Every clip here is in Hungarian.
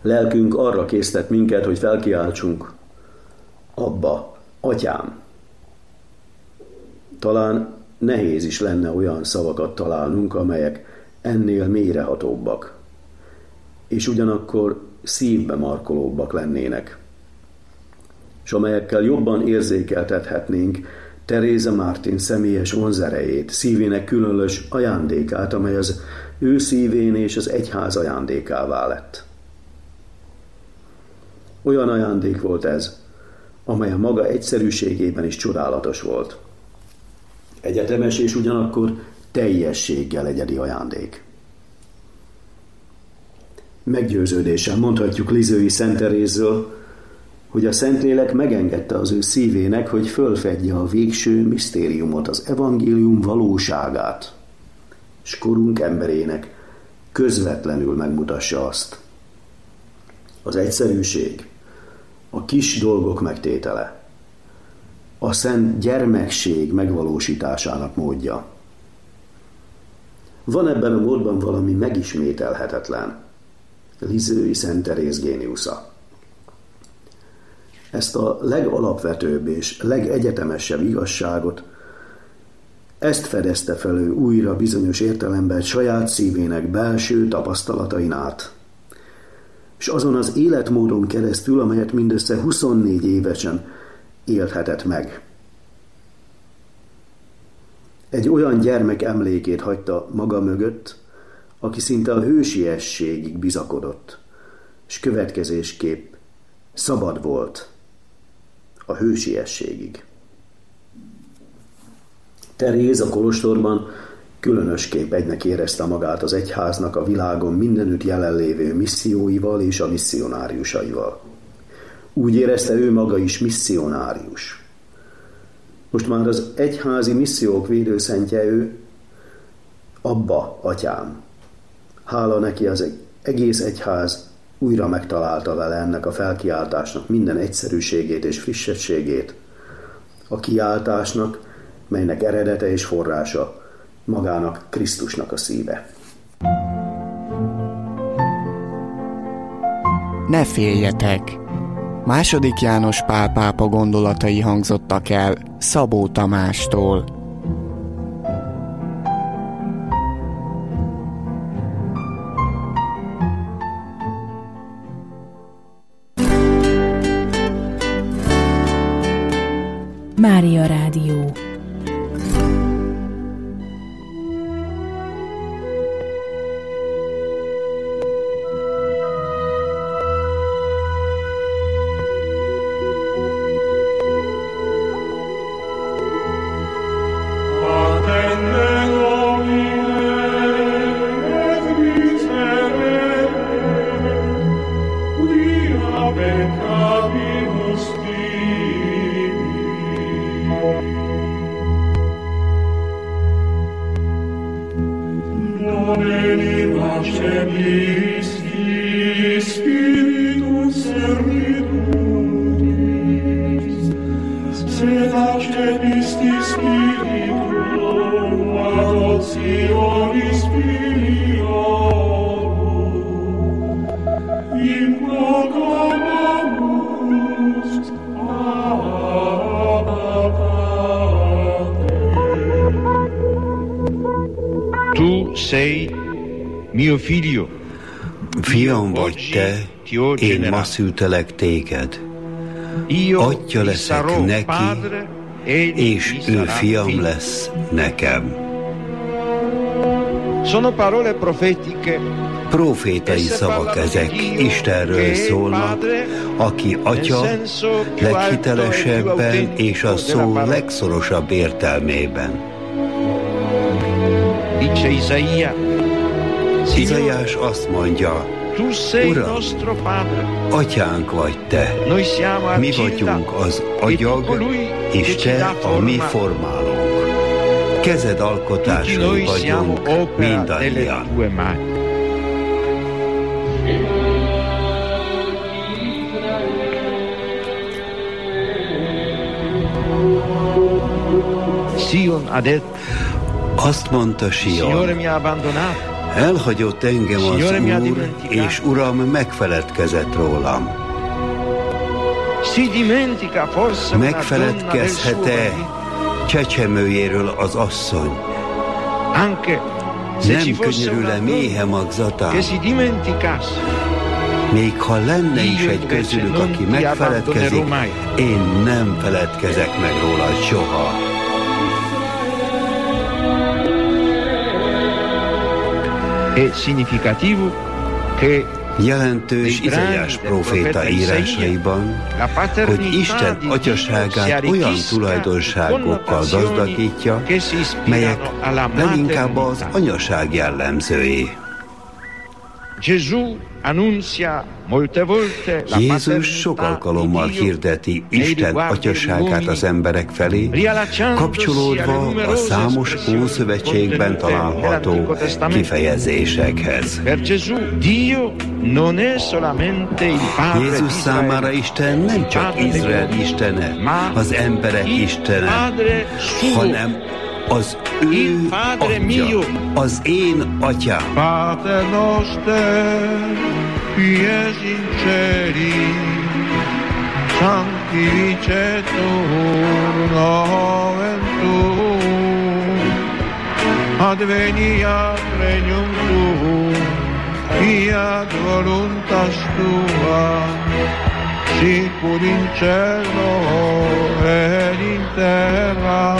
Lelkünk arra késztet minket, hogy felkiáltsunk: Abba, Atyám! Talán nehéz is lenne olyan szavakat találnunk, amelyek ennél mélyrehatóbbak, és ugyanakkor szívbe markolóbbak lennének, és amelyekkel jobban érzékeltethetnénk Teresa Martin személyes vonzerejét, szívének különös ajándékát, amely az ő szívén és az egyház ajándékává lett. Olyan ajándék volt ez, amely a maga egyszerűségében is csodálatos volt. Egyetemes és ugyanakkor teljességgel egyedi ajándék. Meggyőződéssel mondhatjuk Lisieux-i Szent Terézről, hogy a Szentlélek megengedte az ő szívének, hogy fölfedje a végső misztériumot, az evangélium valóságát, és korunk emberének közvetlenül megmutassa azt. Az egyszerűség, a kis dolgok megtétele, a szent gyermekség megvalósításának módja. Van ebben a módban valami megismételhetetlen, Lisieux-i Szent Teréz géniusza. Ezt a legalapvetőbb és legegyetemesebb igazságot, ezt fedezte fel ő újra bizonyos értelemben saját szívének belső tapasztalatain át. És azon az életmódon keresztül, amelyet mindössze 24 évesen élhetett meg. Egy olyan gyermek emlékét hagyta maga mögött, aki szinte a hősiességig bizakodott, és következésképp szabad volt a hősiességig. Teréz a kolostorban különösképp egynek érezte magát az egyháznak a világon mindenütt jelenlévő misszióival és a misszionáriusaival. Úgy érezte ő maga is misszionárius. Most már az egyházi missziók védőszentje ő, Abba, Atyám. Hála neki, az egész egyház újra megtalálta vele ennek a felkiáltásnak minden egyszerűségét és frissességét, a kiáltásnak, melynek eredete és forrása magának Krisztusnak a szíve. Ne féljetek! II. János Pál pápa gondolatai hangzottak el Szabó Tamástól. Mária Rádió. Fiam vagy te, én ma szültelek téged. Atya leszek neki, és ő fiam lesz nekem. Profétai szavak ezek, Istenről szólnak, aki Atya leghitelesebben és a szó legszorosabb értelmében. Izaiás azt mondja: Uram, Atyánk vagy te, mi vagyunk az agyag, és te a mi formálónk. Kezed alkotásai vagyunk mindannyian. Azt mondta Sion: Elhagyott engem az Úr, és Uram megfeledkezett rólam. Megfeledkezhet-e csecsemőjéről az asszony? Nem könyörül-e méhe magzatán? Még ha lenne is egy közülük, aki megfeledkezik, én nem feledkezek meg róla soha. Jelentős Izaiás próféta írásaiban, hogy Isten atyaságát olyan tulajdonságokkal gazdagítja, melyek leginkább az anyaság jellemzői. Jézus sok alkalommal hirdeti Isten atyaságát az emberek felé, kapcsolódva a számos Ószövetségben található kifejezésekhez. Jézus számára Isten nem csak Izrael istene, az emberek istene, hanem az ő atya, az én atyám. Pater noster, qui es in celi, sanctificetur nomen tuum, adveniat regnum tuum, fiat voluntas tua, sicur in cielo et in terra.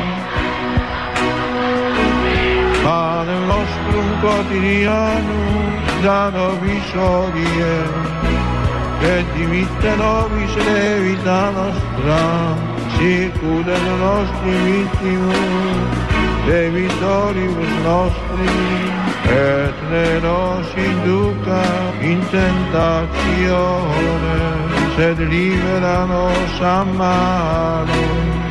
Panem nostrum quotidianum da nobis hodie, et dimitte nobis levita nostra, sicut et nostri vittimus, debitoribus nostri, et ne nos induca in tentatione, sed libera nos a malo.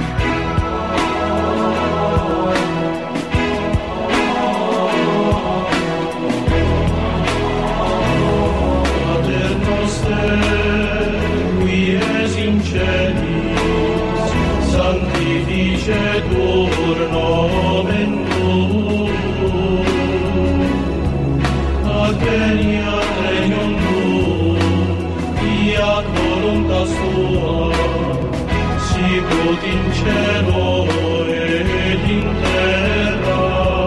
Qui es in celis, sanctificetur nomen tuum, adveniat regnum tuum, fiat voluntas tua, sicut in cielo et in terra.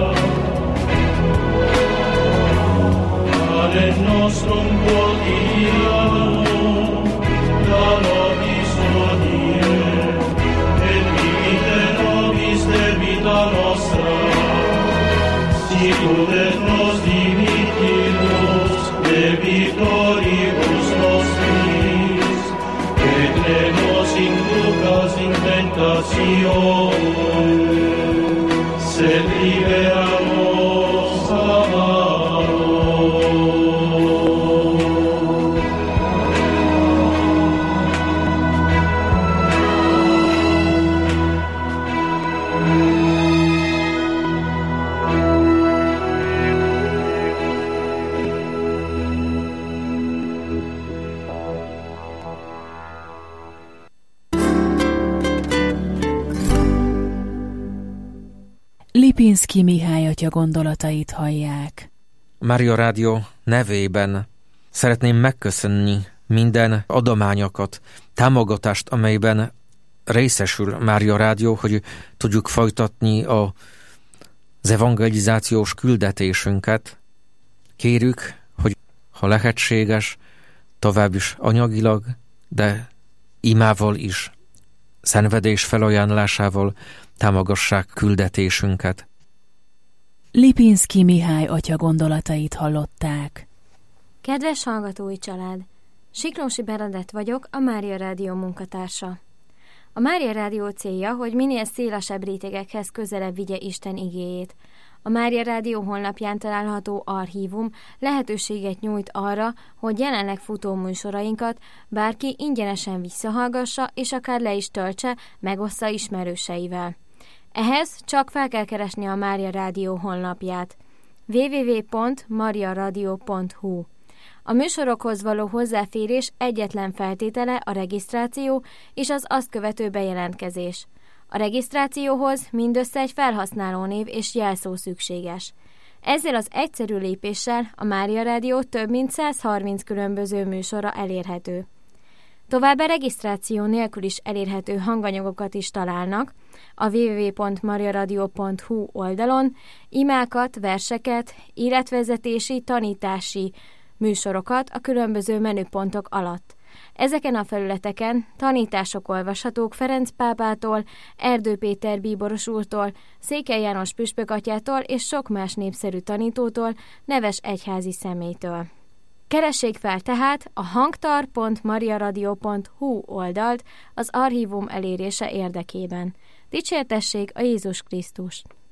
Panem nostrum quotidianum da nobis hodie, et dimitte nobis debita nostra, sicut et nos dimittimus debitoribus nostris, et ne nos inducas in tentatione, sed libera nos a malo. Lipinszky Mihály atya gondolatait hallják. Mária Rádió nevében szeretném megköszönni minden adományokat, támogatást, amelyben részesül Mária Rádió, hogy tudjuk folytatni az evangelizációs küldetésünket. Kérjük, hogy ha lehetséges, tovább is anyagilag, de imával is, szenvedés felajánlásával támogassák küldetésünket. Lipinszky Mihály atya gondolatait hallották. Kedves hallgatói család! Siklósi Bernadett vagyok, a Mária Rádió munkatársa. A Mária Rádió célja, hogy minél szélesebb rétegekhez közelebb vigye Isten igéjét. A Mária Rádió honlapján található archívum lehetőséget nyújt arra, hogy jelenleg futó műsorainkat bárki ingyenesen visszahallgassa, és akár le is töltse, megossza ismerőseivel. Ehhez csak fel kell keresni a Mária Rádió honlapját. www.mariaradio.hu. A műsorokhoz való hozzáférés egyetlen feltétele a regisztráció és az azt követő bejelentkezés. A regisztrációhoz mindössze egy felhasználónév és jelszó szükséges. Ezzel az egyszerű lépéssel a Mária Rádió több mint 130 különböző műsora elérhető. Továbbá regisztráció nélkül is elérhető hanganyagokat is találnak a www.mariaradio.hu oldalon, imákat, verseket, életvezetési, tanítási műsorokat a különböző menüpontok alatt. Ezeken a felületeken tanítások olvashatók Ferenc pápától, Erdő Péter bíboros úrtól, Székely János püspökatyától és sok más népszerű tanítótól, neves egyházi személytől. Keressék fel tehát a hangtar.mariaradio.hu oldalt az archívum elérése érdekében. Dicsértessék a Jézus Krisztust!